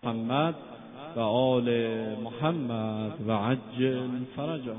محمد و آل محمد و عجل فرجهم.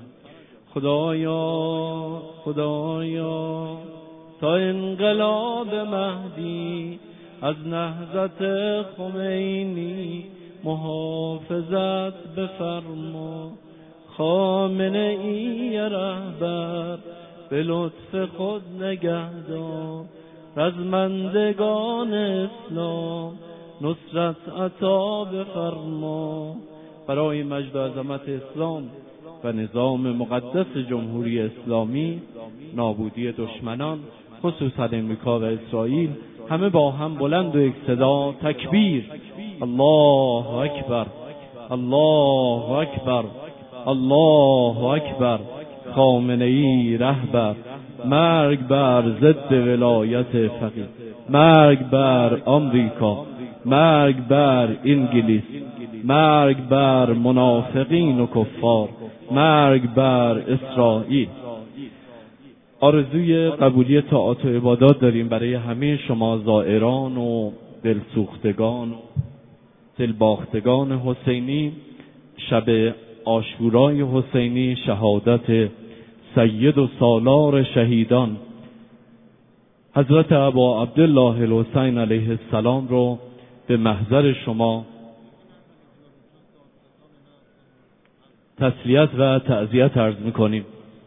خدایا تا انقلاب مهدی از نهضت خمینی محافظت بفرما. خامنه ای رهبر به لطف خود نگهدار، رزمندگان اسلام نصرت عطا بفرما. برای مجد و عظمت اسلام و نظام مقدس جمهوری اسلامی، نابودی دشمنان خصوصا امریکا و اسرائیل، همه با هم بلند و یک صدا تکبیر. الله اکبر، الله اکبر، الله اکبر. خامنه ای رهبر، مرگ بر ضد ولایت فقیه، مرگ بر آمریکا، مرگ بر انگلیس، مرگ بر منافقین و کفار، مرگ بر اسرائیل. آرزوی قبولی طاعات و عبادات داریم برای همه شما زائران و دلسوختگان و دلباختگان حسینی. شب عاشورای حسینی، شهادت سید و سالار شهیدان حضرت ابا عبدالله الحسین علیه السلام رو به محضر شما تسلیت و تعزیت عرض می‌کنیم.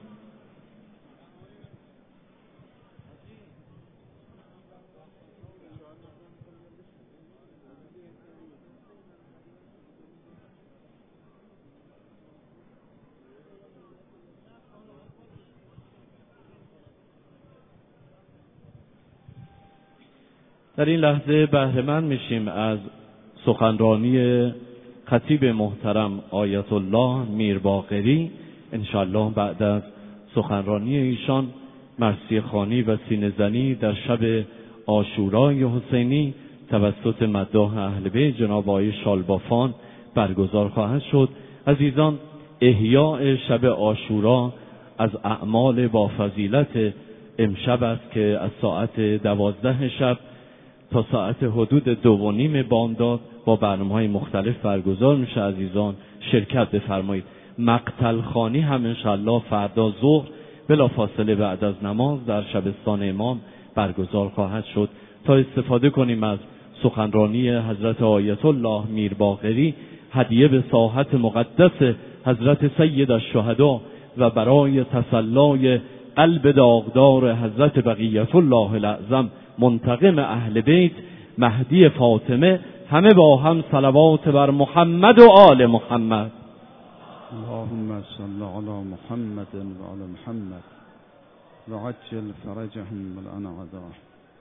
در این لحظه بهره‌مند میشیم از سخنرانی خطیب محترم آیت الله میرباقری. انشاءالله بعد از سخنرانی ایشان مرثیه خوانی و سینه زنی در شب عاشورای حسینی توسط مداح اهل بیت جناب آقای شالبافان برگزار خواهد شد. عزیزان، احیاء شب عاشورا از اعمال با فضیلت امشب است که از ساعت 12 شب تا ساعت حدود 2:30 بامداد با برنامه‌های مختلف برگزار میشه. عزیزان شرکت بفرمایید. مقتل خوانی هم انشاءالله فردا ظهر بلافاصله بعد از نماز در شبستان امام برگزار خواهد شد. تا استفاده کنیم از سخنرانی حضرت آیت الله میرباقری، هدیه به ساحت مقدس حضرت سید الشهدا و برای تسلای قلب داغدار حضرت بقیت الله الاعظم منتقم اهل بیت مهدی فاطمه، همه با هم صلوات بر محمد و آل محمد. اللهم صل علی محمد و آل محمد و عجل فرجهم والان عذاب.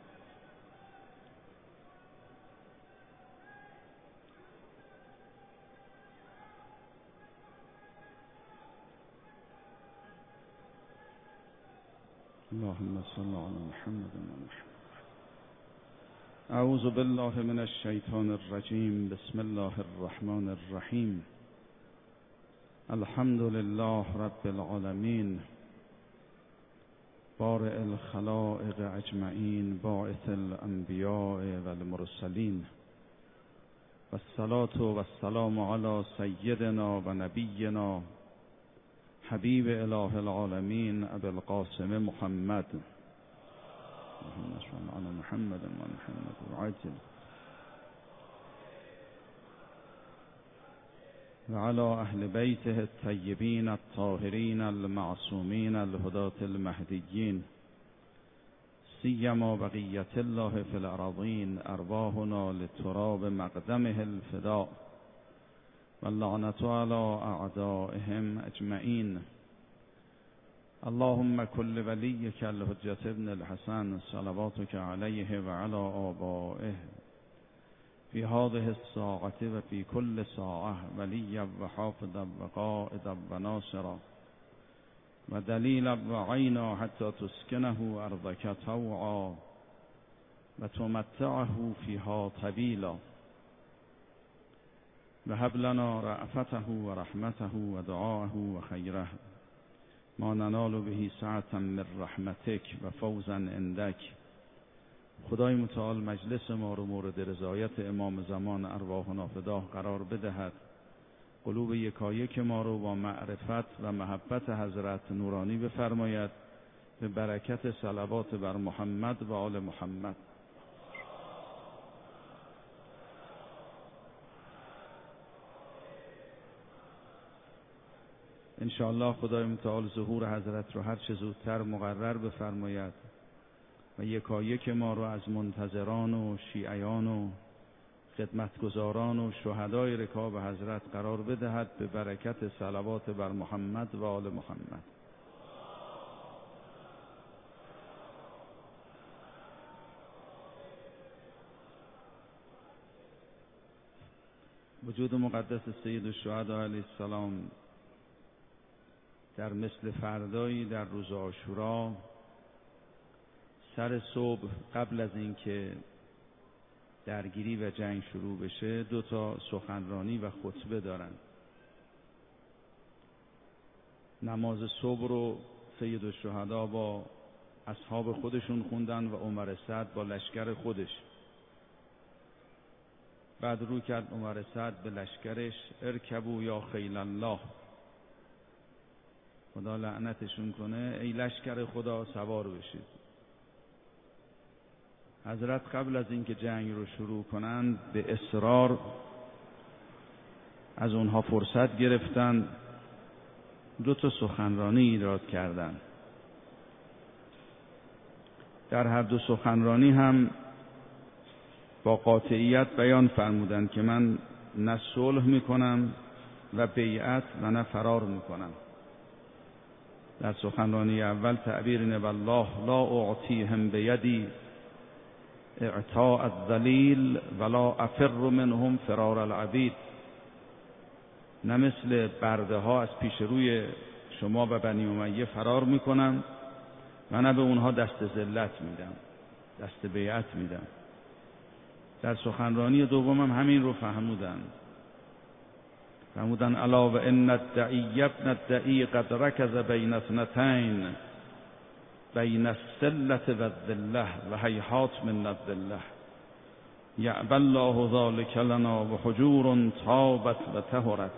اللهم صل علی محمد و آل محمد. اعوذ بالله من الشیطان الرجیم. بسم الله الرحمن الرحیم. الحمد لله رب العالمین، بارئ الخلائق اجمعین، باعث الانبیاء والمرسلین، والصلاة والسلام علی سیدنا و نبینا حبیب اله العالمین ابی القاسم محمد. اللهم صل علی محمد و محمد وعجل و علی اهل بیته الطیبین الطاهرین المعصومین الهداة المهدیین، سیما بقیة الله فی الارضین، ارواحنا لتراب مقدمه الفداء واللعنة علی اعدائهم اجمعین. اللهم كل وليك الحجة ابن الحسن صلواتك عليه وعلى آبائه في هذه الساعة وفي كل ساعة وليا وحافظا وقائدا وناصرا ودليلا وعينا حتى تسكنه أرضك طوعا وتمتعه فيها طويلا، وهب لنا رأفته ورحمته ودعاءه وخيره ما ننال به سعة من رحمتك وفوزا عندك خدای متعال مجلس ما رو مورد رضایت امام زمان ارواحنا فداه قرار بدهد. قلوب یکایک ما رو با معرفت و محبت حضرت نورانی بفرماید به برکت صلوات بر محمد و آل محمد. انشاءالله خدای متعال ظهور حضرت رو هر چه زودتر مقرر بفرماید و یکایک ما رو از منتظران و شیعیان و خدمتگزاران و شهدای رکاب حضرت قرار بدهد به برکت صلوات بر محمد و آل محمد. وجود مقدس سید الشهدا علیه السلام در مثل فردایی در روز عاشورا سر صبح قبل از اینکه درگیری و جنگ شروع بشه 2 سخنرانی و خطبه دارن. نماز صبح رو سید الشهدا با اصحاب خودشون خوندن و عمر سعد با لشکر خودش. بعد رو کرد عمر سعد به لشکرش ارکبوا یا خیل الله، خدا لعنتشون کنه، ای لشکر خدا سوار بشید. حضرت قبل از اینکه جنگ رو شروع کنند به اصرار از اونها فرصت گرفتن، 2 سخنرانی ایراد کردند. در هر 2 سخنرانی هم با قاطعیت بیان فرمودند که من نه صلح میکنم و بیعت و نه فرار میکنم. در سخنرانی اول تعبیر اینه والله لا اعطیهم بیدی اعطاء الذلیل ولا افر منهم فرار العبید. نه مثل برده ها از پیش روی شما و بنی امیه فرار میکنم و نه به اونها دست ذلت میدم، دست بیعت میدم. در سخنرانی دومم همین رو فرمودن الا و ان الدعی ابن الدعی قد رکز بین اثنتین بین السلة و الذلة و هیهات من الذلة یعبی الله ذلک لنا و حجور طابت و طهرت.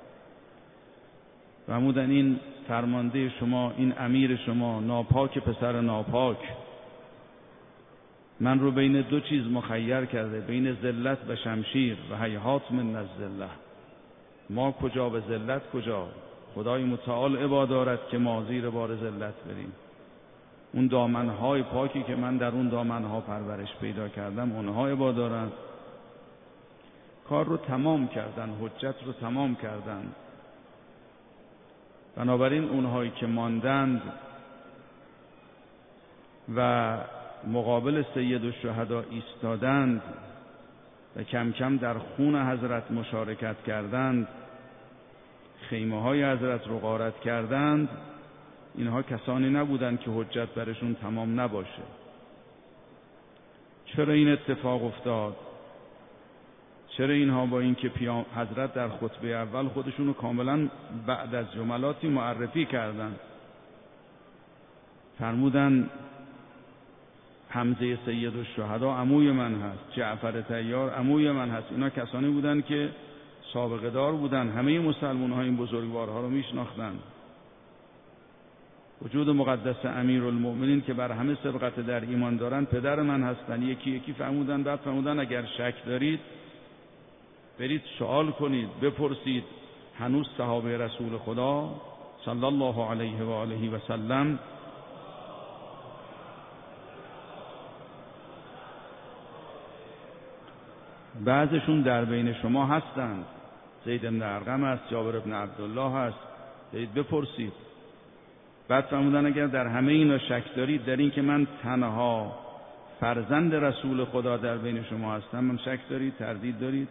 فرمودن این فرمانده شما، این امیر شما، ناپاک پسر ناپاک، من رو بین 2 چیز مخیر کرده، بین ذلت و شمشیر و هیهات من الذلة. ما کجا به ذلت کجا؟ خدای متعال عبا دارد که ما زیر بار ذلت بریم. اون دامنهای پاکی که من در اون دامنها پرورش پیدا کردم اونها عبا دارن. کار رو تمام کردن، حجت رو تمام کردن. بنابراین اونهایی که ماندند و مقابل سید الشهدا ایستادند و کم کم در خون حضرت مشارکت کردند، خیمه های حضرت رو غارت کردند، اینها کسانی نبودند که حجت برشون تمام نباشه. چرا این اتفاق افتاد؟ چرا اینها با اینکه حضرت در خطبه اول خودشونو کاملا بعد از جملاتی معرفی کردند، فرمودن حمزه سید الشهدا عموی من هست، جعفر طیار عموی من هست. اینا کسانی بودند که سابقه دار بودند، همه مسلمان ها این بزرگوارها رو میشناختند. وجود مقدس امیرالمؤمنین که بر همه سبقت در ایمان دارند پدر من هستند. یکی یکی فرمودن. بعد فرمودن اگر شک دارید برید سوال کنید، بپرسید. هنوز صحابه رسول خدا صلی الله علیه و آله و سلم بعضشون در بین شما هستند. زید بن ارقم است، جابر بن عبدالله هست، برید بپرسید. بعد فرمودن اگر در همه اینا شک دارید در این که من تنها فرزند رسول خدا در بین شما هستم، من شک دارید، تردید دارید؟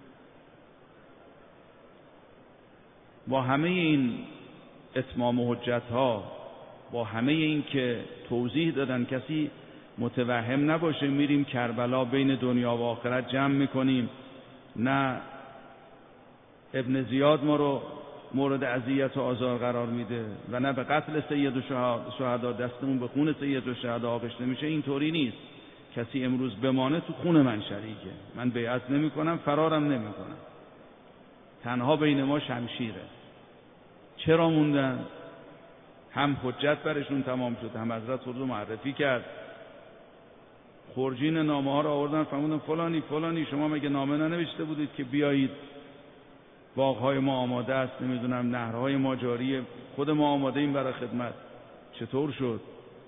با همه این اتمام حجت ها، با همه این که توضیح دادن کسی متوهم نباشه میریم کربلا بین دنیا و آخرت جمع میکنیم، نه ابن زیاد ما رو مورد اذیت و آزار قرار میده و نه به قتل سید الشهدا دستمون به خون سید الشهدا آغشته میشه. اینطوری نیست. کسی امروز بمانه تو خون من شریکه. من بیعت نمی کنم، فرارم نمی کنم. تنها بین ما شمشیره. چرا موندن؟ هم حجت برشون تمام شد، هم حضرت خود رو معرفی کرد. خورجین نامه ها رو آوردن فرمودن فلانی فلانی شما مگه نامه ننوشته بودید که بیایید باغ‌های ما آماده است، نمیدونم نهرهای ما جاریه، خود ما آماده ایم برای خدمت. چطور شد؟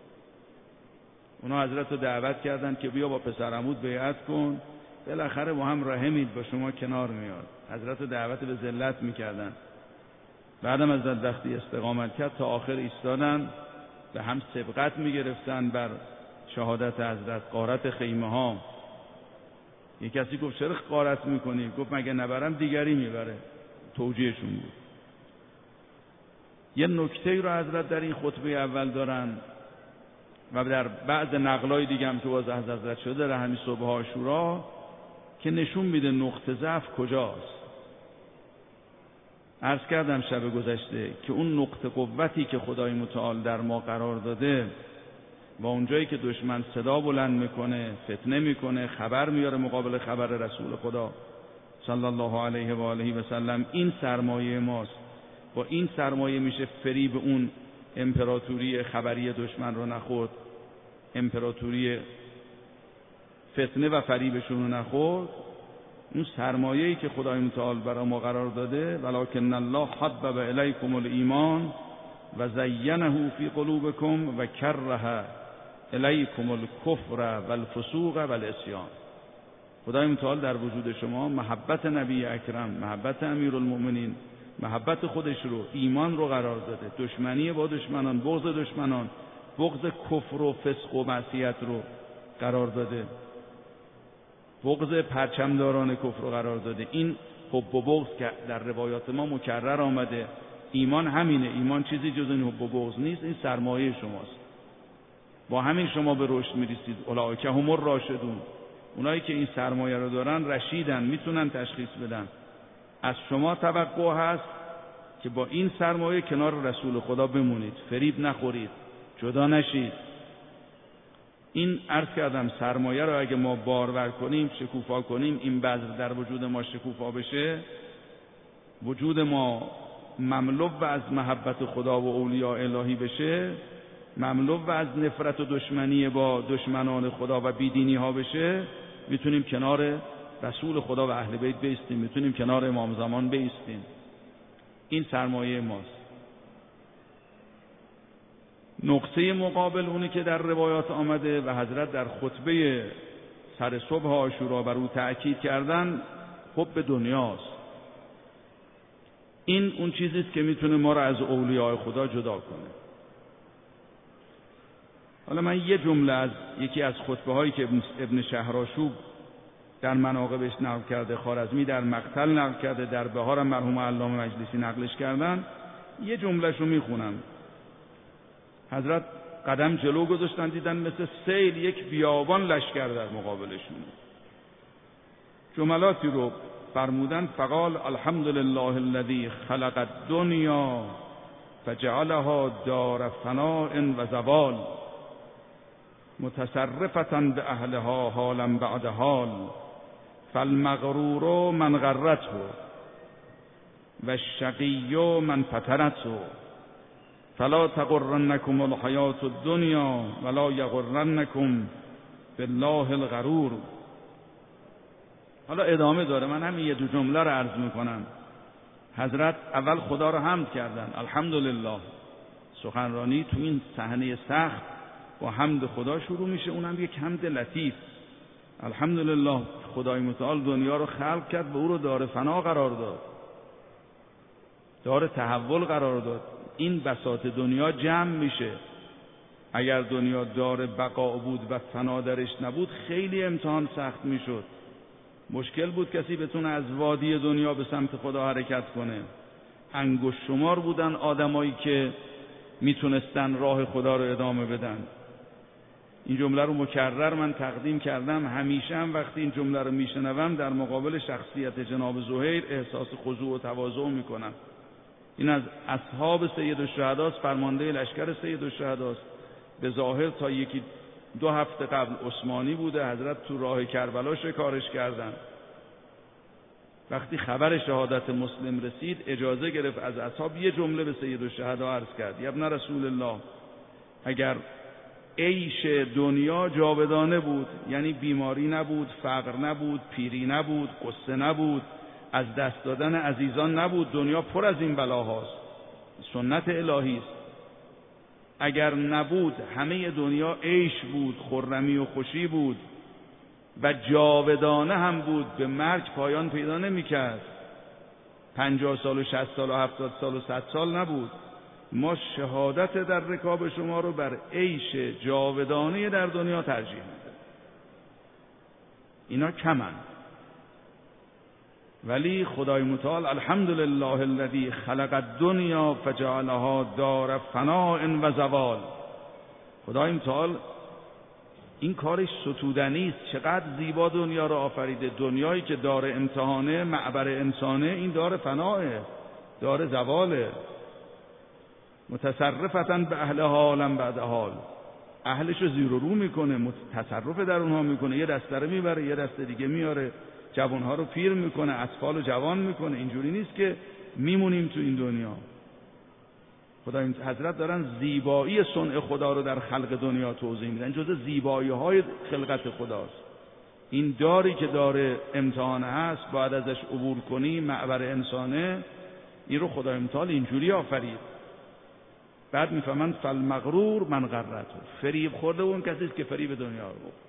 اونا حضرت رو دعوت کردن که بیا با پسر عمود بیعت کن، بالاخره با هم رحمید با شما کنار میاد. حضرت رو دعوت به ذلت میکردن. بعدم از وقتی استقامت کرد تا آخر ایستادن، به هم سبقت میگرفتن بر شهادت حضرت. غارت خیمه ها، یک کسی گفت چرا غارت میکنی؟ گفت مگه نبرم دیگری میبره. توجیهشون بود. یه نکته رو حضرت در این خطبه اول دارن و در بعض نقلای دیگه هم که باز از حضرت شده در همین صبح عاشورا که نشون میده نقطه ضعف کجاست. عرض کردم شب گذشته که اون نقطه قوتی که خدای متعال در ما قرار داده و اونجایی که دشمن صدا بلند میکنه، فتنه میکنه، خبر میاره مقابل خبر رسول خدا صلی الله علیه و آله و سلم، این سرمایه ماست. با این سرمایه میشه فریب اون امپراتوری خبری دشمن رو نخورد، امپراتوری فتنه و فریبشون رو نخورد. اون سرمایه‌ای که خدای متعال برای ما قرار داده، ولکن الله حبب الیکم الایمان و زینه فی قلوبکم و کره الیکم الکفر والفسوق والعصیان. خدای متعال در وجود شما محبت نبی اکرم، محبت امیرالمؤمنین، محبت خودش رو، ایمان رو قرار داده. دشمنی با دشمنان، بغض دشمنان، بغض کفر و فسق و معصیت رو قرار داده. بغض پرچمداران کفر رو قرار داده. این حب و بغض که در روایات ما مکرر آمده، ایمان همینه. ایمان چیزی جز این حب و بغض نیست. این سرمایه شماست. با همین شما به رشد میرسید. اولئک هم الراشدون. اونایی که این سرمایه رو دارن رشیدن، میتونن تشخیص بدن. از شما توقع هست که با این سرمایه کنار رسول خدا بمونید، فریب نخورید، جدا نشید. این عرض کردم سرمایه رو اگه ما بارور کنیم، شکوفا کنیم، این بذر در وجود ما شکوفا بشه، وجود ما مملو از محبت خدا و اولیاء الهی بشه، مملو از نفرت و دشمنی با دشمنان خدا و بیدینی ها بشه، میتونیم کنار رسول خدا و اهل بیت بیستیم، میتونیم کنار امام زمان بیستیم. این سرمایه ماست. نقطه مقابل اونی که در روایات آمده و حضرت در خطبه سر صبح عاشورا بر او تأکید کردن، حب دنیاست. این اون چیزیست که میتونه ما را از اولیاء خدا جدا کنه. حالا من یه جمله از یکی از خطبه هایی که ابن شهرآشوب در مناقبش نقل کرده، خوارزمی در مقتل نقل کرده، در بهار مرحوم علامه مجلسی نقلش کردن، یه جمله‌شو میخونم. حضرت قدم جلو گذاشتن، دیدن مثل سیل یک بیابان لشکر در مقابلشون. جملاتی رو فرمودن: فقال الحمدلله الذی خلق الدنیا فجعلها دار فناء و زوال متصرفة باهلها حالا بعد حال فالمغرور من غرته و الشقی من فتنته فلا تغرنکم الحیاة الدنیا ولا یغرنکم بالله الغرور. حالا ادامه داره، من همین یه دو جمله رو عرض میکنم. حضرت اول خدا رو حمد کردن، الحمدلله. سخنرانی تو این صحنه سخت با حمد خدا شروع میشه، اونم یک حمد لطیف. الحمدلله خدای متعال دنیا رو خلق کرد و او رو دار فنا قرار داد، دار تحول قرار داد. این بساط دنیا جمع میشه. اگر دنیا دار بقا بود و فنا درش نبود، خیلی امتحان سخت میشد. مشکل بود کسی بتونه از وادی دنیا به سمت خدا حرکت کنه. انگشت شمار بودن آدمایی که میتونستن راه خدا رو ادامه بدن. این جمله رو مکرر من تقدیم کردم. همیشه هم وقتی این جمله رو میشنوم در مقابل شخصیت جناب زهیر احساس خضوع و تواضع میکنم. این از اصحاب سید الشهداست، فرمانده لشکر سید الشهداست. به ظاهر تا یکی 2 هفته قبل عثمانی بوده، حضرت تو راه کربلا شکارش کردن. وقتی خبر شهادت مسلم رسید اجازه گرفت از اصحاب، یه جمله به سید الشهدا عرض کرد: یا ابن رسول الله، اگر عیش دنیا جاودانه بود، یعنی بیماری نبود، فقر نبود، پیری نبود، غصه نبود، از دست دادن عزیزان نبود، دنیا پر از این بلاهاست، سنت الهی است. اگر نبود، همه دنیا عیش بود، خرمی و خوشی بود و جاودانه هم بود، به مرگ پایان پیدا نمی‌کرد، 50 سال و 60 سال و 70 سال و 100 سال نبود. ما شهادت در رکاب شما رو بر عیش جاودانه در دنیا ترجیح میده. اینا کمن، ولی خدای متعال الحمدلله الذی خلق الدنیا فجعلها دار فناء و زوال. خدای متعال این کارش ستودنی است. چقدر زیبا دنیا رو آفریده. دنیایی که دار امتحانه، معبر انسانه، این دار فناه، دار زواله. متصرفتن به اهل حالم بعد حال، اهلشو زیر و رو میکنه، تصرف در اونها میکنه. یه دسته رو میبره، یه دسته دیگه میاره، جوانها رو پیر میکنه، اطفال رو جوان میکنه. اینجوری نیست که میمونیم تو این دنیا. خدا حضرت دارن زیبایی صنع خدا رو در خلق دنیا توضیح میدن. جزء زیبایی های خلقت خداست. این داری که داره امتحانه هست، باید ازش عبور کنی، معبر انسانه. این رو خدای متعال اینجوری آفرید. بعد میفهمن فالمغرور من غرته، فریب خورده اون کسی است که فریب دنیا رو بود.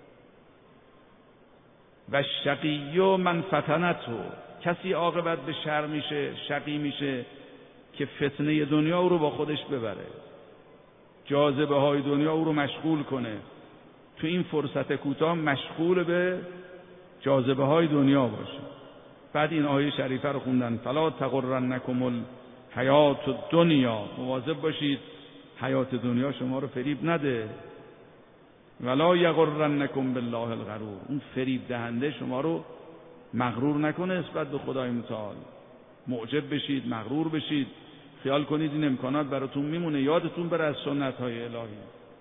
و شقی من فتنته، کسی عاقبت به شر میشه، شقی میشه که فتنه دنیا او رو با خودش ببره، جاذبه های دنیا او رو مشغول کنه، تو این فرصت کوتاه مشغول به جاذبه های دنیا باشه. بعد این آیه شریفه رو خوندن: فلا تغرنکم الحیات الدنیا، مواظب باشید حیات دنیا شما رو فریب نده. ولا یغرنکم بالله الغرور، اون فریب دهنده شما رو مغرور نکنه نسبت به خدای متعال. معجب بشید، مغرور بشید، خیال کنید این امکانات براتون میمونه، یادتون بره از سنت های الهی.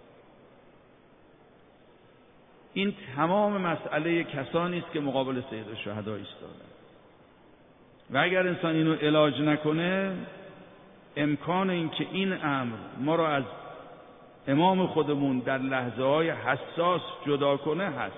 این تمام مسئله کسانی است که مقابل سید الشهدا ایستادن. و اگر انسان اینو علاج نکنه، امکان این که این امر ما را از امام خودمون در لحظه های حساس جدا کنه هست.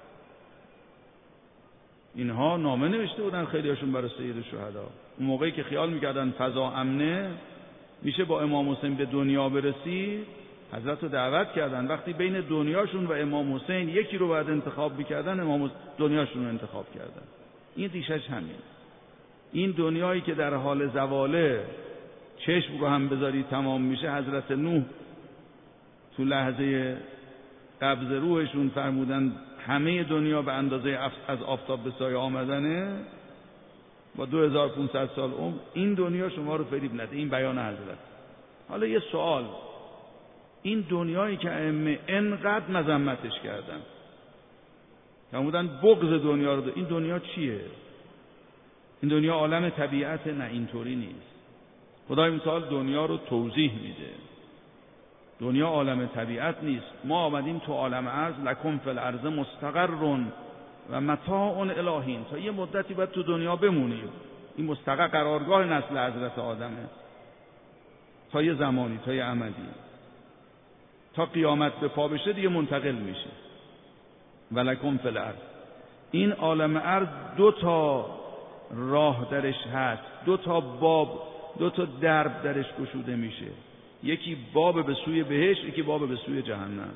اینها نامه نوشته بودن خیلی هاشون برای سید الشهدا. اون موقعی که خیال میکردن فضا امنه، میشه با امام حسین به دنیا برسی، حضرت رو دعوت کردن. وقتی بین دنیاشون و امام حسین یکی رو باید انتخاب میکردن، امام دنیاشون رو انتخاب کردن. این ریشش همین. این دنیایی که در حال زواله، چشم رو هم بذاری تمام میشه. حضرت نوح تو لحظه قبض روحشون فرمودن همه دنیا به اندازه از آفتاب به سایه آمدنه با 2500 سال عمر. این دنیا شما رو فریب نده. این بیان حضرت. حالا یه سوال، این دنیایی که ائمه انقدر مذمتش کردن، فرمودن بغض دنیا رو این دنیا چیه؟ این دنیا عالم طبیعت؟ نه، اینطوری نیست. خدای متعال دنیا رو توضیح میده. دنیا عالم طبیعت نیست. ما آمدیم تو عالم ارض، لکم فی الارض مستقر و متاع الی، تا یه مدتی باید تو دنیا بمونیم. این مستقر قرارگاه نسل حضرت آدمه، تا یه زمانی، تا یه امدی، تا قیامت به پا بشه دیگه منتقل میشه. ولکم فی الارض. این عالم ارض 2 تا راه درش هست، 2 تا باب، 2 تا درب درش گشوده میشه. یکی باب به سوی بهشت، یکی باب به سوی جهنم.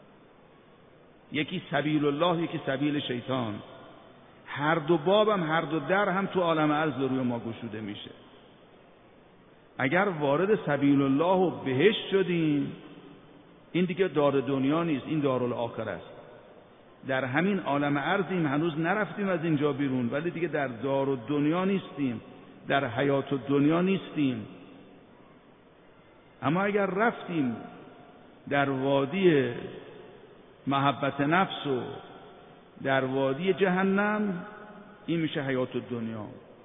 یکی سبیل الله، یکی سبیل شیطان. هر دو باب هم، هر دو در هم تو عالم ارض روی ما گشوده میشه. اگر وارد سبیل الله و بهشت شدیم، این دیگه دار دنیا نیست، این دارالآخرت است. در همین عالم ارضیم، هنوز نرفتیم از اینجا بیرون، ولی دیگه در دار و دنیا نیستیم، در حیات و دنیا نیستیم. اما اگر رفتیم در وادی محبت نفس و در وادی جهنم، این میشه حیات و دنیا.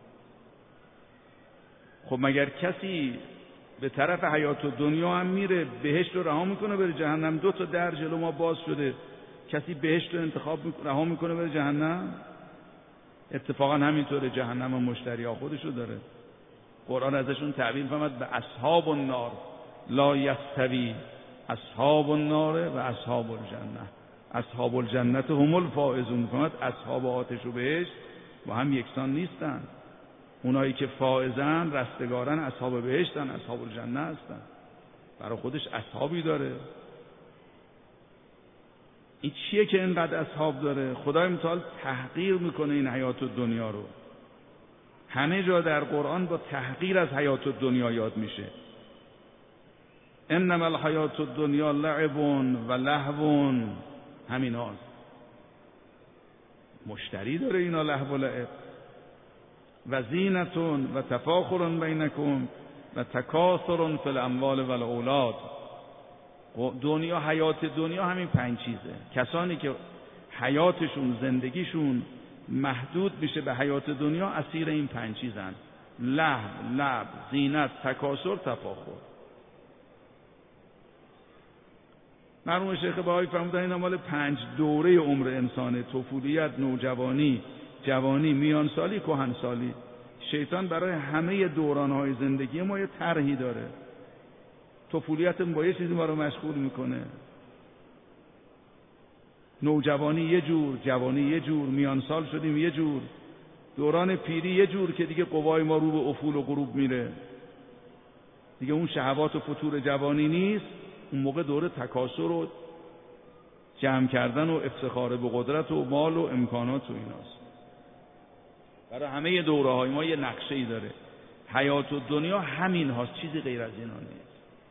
خب مگر کسی به طرف حیات و دنیا هم میره، بهشت رو رها میکنه بره جهنم؟ 2 تا در جلو ما باز شده، کسی بهشت رو انتخاب رها میکنه بره جهنم؟ اتفاقا همینطوره، جهنم و مشتری‌ها خودشو داره. قرآن ازشون تعبیر فرمود به اصحاب النار لا یستوی اصحاب النار و اصحاب الجنه، اصحاب الجنه هم الفائزون. فرمود اصحاب آتش و بهشت با هم یکسان نیستن. اونایی که فائزن، رستگارن، اصحاب بهشتن، اصحاب الجنه هستن. برای خودش اصحابی داره. این چیه که اینقدر اصحاب داره؟ خدای متعال تحقیر میکنه این حیات دنیا رو. همه جا در قرآن با تحقیر از حیات دنیا یاد میشه. انما الحیات الدنیا لعب و لهو، همین هاست. مشتری داره اینا، لهو و لعب. و زینتون و تفاخر بینکم و تکاثر فی الاموال و الاولاد. دنیا، حیات دنیا همین 5 چیزه. کسانی که حیاتشون، زندگیشون محدود میشه به حیات دنیا، اسیر این 5 چیزن: لهو، لعب، زینت، تکاثر، تفاخر. مرحوم شیخ بهایی فرمودن اینا مال 5 دوره عمر انسانه: طفولیت، نوجوانی، جوانی، میانسالی، کهنسالی. شیطان برای همه دورانهای زندگی ما یه طرحی داره. طفولیت با یه چیزی ما رو مشغول میکنه، نوجوانی یه جور، جوانی یه جور، میانسال شدیم یه جور، دوران پیری یه جور که دیگه قوای ما رو به افول و غروب میره، دیگه اون شهوات و فتور جوانی نیست. اون موقع دوره تکاثر و جمع کردن و افتخار به قدرت و مال و امکانات و ایناست. برای همه دوره های ما یه نقشه ای داره. حیات و دنیا همین هاست، چیزی غیر از اینا نیست.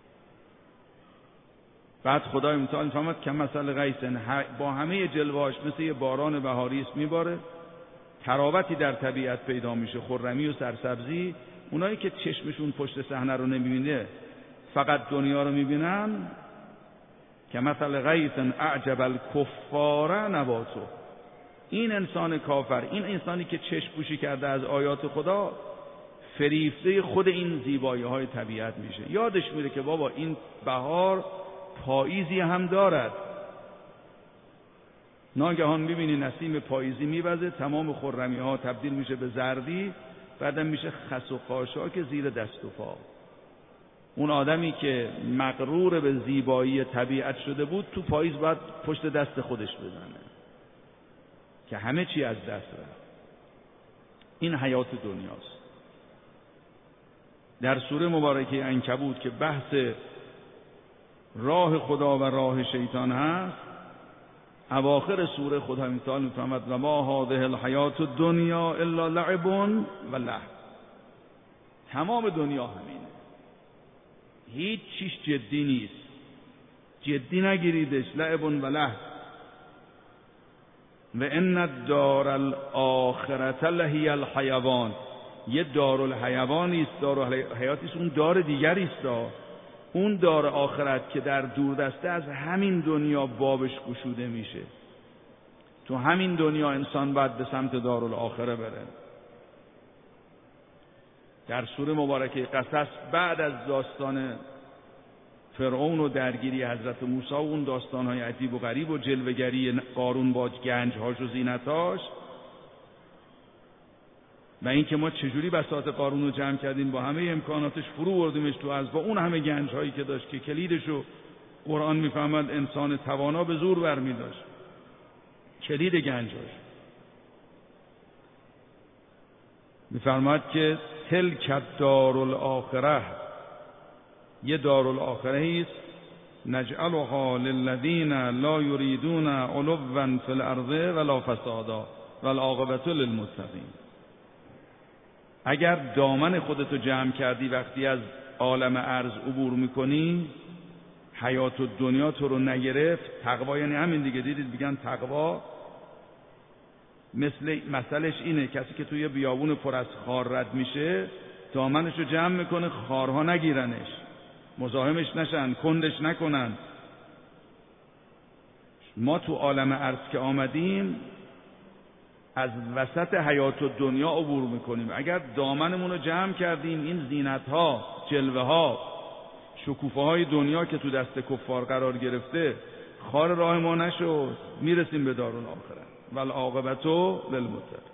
بعد خدای متعال فرمود که مثل غیث، با همه جلوه‌اش مثل یه باران بهاری است میباره، تراوتی در طبیعت پیدا میشه، خرمی و سرسبزی. اونایی که چشمشون پشت صحنه رو نمیبینه، فقط دنیا رو میبینن، که مثل غیث اعجب الکفار نباتو. این انسان کافر، این انسانی که چشم پوشی کرده از آیات خدا، فریفته خود این زیبایی‌های طبیعت میشه. یادش میره که بابا این بهار پاییزی هم دارد. ناگهان میبینی نسیم پاییزی میوزه، تمام خرمی ها تبدیل میشه به زردی، بعدم میشه خس و خاشاک زیر دست و پا. اون آدمی که مغرور به زیبایی طبیعت شده بود، تو پاییز باید پشت دست خودش بزنه که همه چی از دست رفت. این حیات دنیاست. در سوره مبارکه عنکبوت که بحث راه خدا و راه شیطان هست، اواخر سوره خدا مثال میفرماد و ما هذه الحیات الدنیا الا لعب و لهو. تمام دنیا همینه، هیچ چیز جدی نیست، جدی نگیریدش، لعب و لهو. و ان الدار الاخرة لهی الحیوان، یه دارالحیوانی است، دارالحیاتی است، اون دار دیگری است. اون دار آخرت که در دوردسته از همین دنیا بابش گشوده میشه. تو همین دنیا انسان باید به سمت دارالآخره بره. در سوره مبارکه قصص، بعد از داستان فرعون و درگیری حضرت موسی و اون داستان‌های عجیب و غریب و جلوه‌گری قارون با گنج‌هاش و زینت‌هاش، و این که ما چجوری بساط قارون رو جمع کردیم، با همه امکاناتش فرو بردیمش تو از با اون همه گنج‌هایی که داشت، که کلیدشو قرآن میفهمد انسان توانا به زور برمی داشت، کلید گنج‌هاش. میفرماد که تلک الدارالآخرة، یه دارالآخره است، نجعلها للذین لا یریدون علوا فی الارض ولا فسادا والعاقبة للمتقین. اگر دامن خودتو جمع کردی وقتی از عالم ارض عبور میکنی، حیات و دنیا تو رو نگرفت، تقوا یعنی همین دیگه. دیدید میگن تقوا مثلش اینه، کسی که توی بیابون پر از خار رد میشه، دامنش رو جمع میکنه خارها نگیرنش، مزاحمش نشن، کندش نکنن. ما تو عالم ارض که آمدیم، از وسط حیات و دنیا عبور میکنیم. اگر دامنمون رو جمع کردیم، این زینت ها، جلوه ها، شکوفه های دنیا که تو دست کفار قرار گرفته، خار راه ما نشد، میرسیم به دارالآخرت. والعاقبة للمتقین.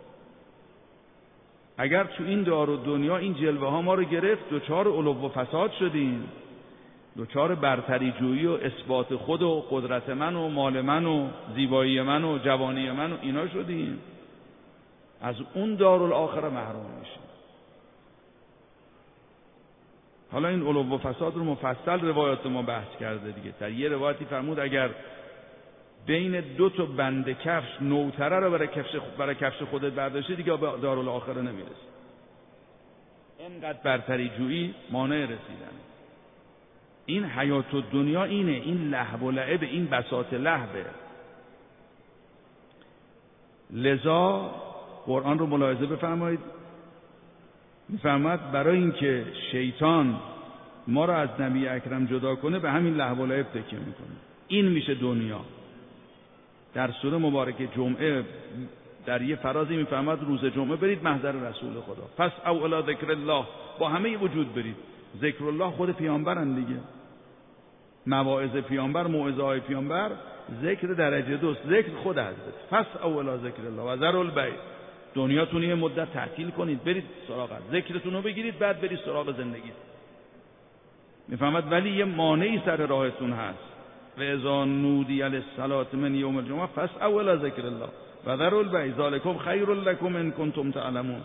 اگر تو این دار و دنیا این جلوه ها ما رو گرفت، دوچار علو و فساد شدیم، دوچار برتری جویی و اثبات خود و قدرت من و مال من و زیبایی من و جوانی من و اینا شدیم، از اون دارالآخره محروم میشیم. حالا این علو و فساد رو مفصل روایات ما بحث کرده دیگه. در یه روایتی فرمود اگر بین دو تا بند کفش نوتره رو برای کفش خودت برداشتی دیگه به دارالآخره نمیرسی. اینقدر برتری جویی مانع رسیدن. این حیات دنیا اینه، این لهو و لعب، این بساط لهبه. لذا قرآن رو ملاحظه بفرمایید، میفرماد برای اینکه شیطان ما رو از نبی اکرم جدا کنه به همین لهو و لعب تکیه میکنه. این میشه دنیا. در سوره مبارکه جمعه در یه فرازی میفرماد روز جمعه برید محضر رسول خدا، فاسعوا الی ذکر الله، با همه وجود برید. ذکر الله خود پیامبرن دیگه، مواعظ پیامبر، موعظه های پیامبر ذکر درجه دوست، ذکر خود حضرت. فاسعوا الی ذکر الله و ذروا البیع. دنیاتون یه مدت تعطیل کنید، برید سراغ ذکرتون رو بگیرید، بعد برید سراغ زندگی. میفهمد ولی یه مانعی سر راهتون هست. و اذا نودی للصلاة من یوم الجمعه فاسعوا الی ذکر الله و ذروا البیع ذلکم خیر لکم ان کنتم تعلمون.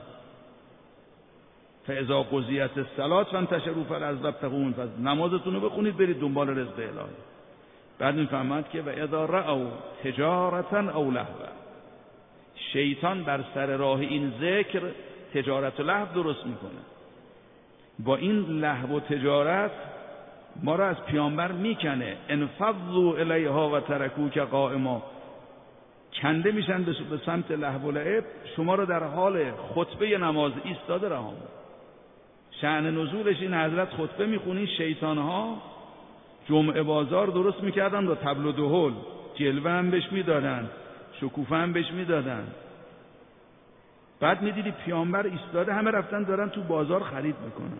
فاذا قضیت الصلاة فانتشروا فی الارض وابتغوا من فضله. نمازتون رو بخونید، برید دنبال رزق الهی. بعد میفهمد که و اذا رأوا تجارتا او لهوا، شیطان بر سر راه این ذکر تجارت و لهو درست میکنه. با این لهو و تجارت ما را از پیامبر میکنه. انفضوا الیها و ترکوک قائما، کنده میشن به سمت لهو و لعب، شما رو در حال خطبه نماز ایستاده رها میکنه. شأن نزولش این حضرت خطبه میخونی، شیطان ها جمعه بازار درست میکردن و طبل و دهل، جلوه هم بهش میدادن، شکوفه هم بهش میدادن. بعد میدیدی پیامبر ایستاده، همه رفتن دارن تو بازار خرید میکنن.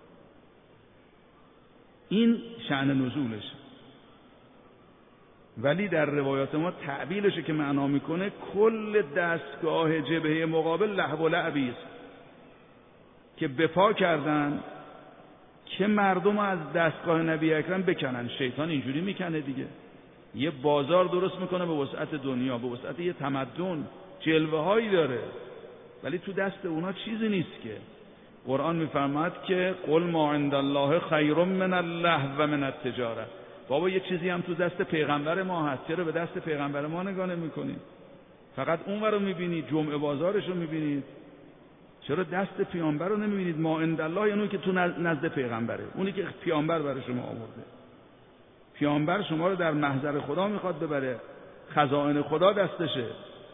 این شأن نزولش. ولی در روایات ما تعبیرش که معنا میکنه کل دستگاه جبهه مقابل لهو و لعبی است که بپا کردن که مردم از دستگاه نبی اکرم بکنن. شیطان اینجوری میکنه دیگه، یه بازار درست میکنه به وسعت دنیا، به وسعت یه تمدن، جلوه هایی داره، ولی تو دست اونا چیزی نیست که. قرآن میفرماد که قل ما عند الله خیر من اللهو و من التجاره. بابا یه چیزی هم تو دست پیغمبر ما هست، چرا به دست پیغمبر ما نگاه نمی‌کنید؟ فقط اون رو می‌بینید، جمعه بازارش رو می‌بینید، چرا دست پیامبر رو نمی‌بینید؟ ما عند الله یعنی که تو نزد پیغمبره، اونی که پیامبر برای شما آورده. پیامبر شما رو در محضر خدا میخواد ببره، خزائن خدا دستشه.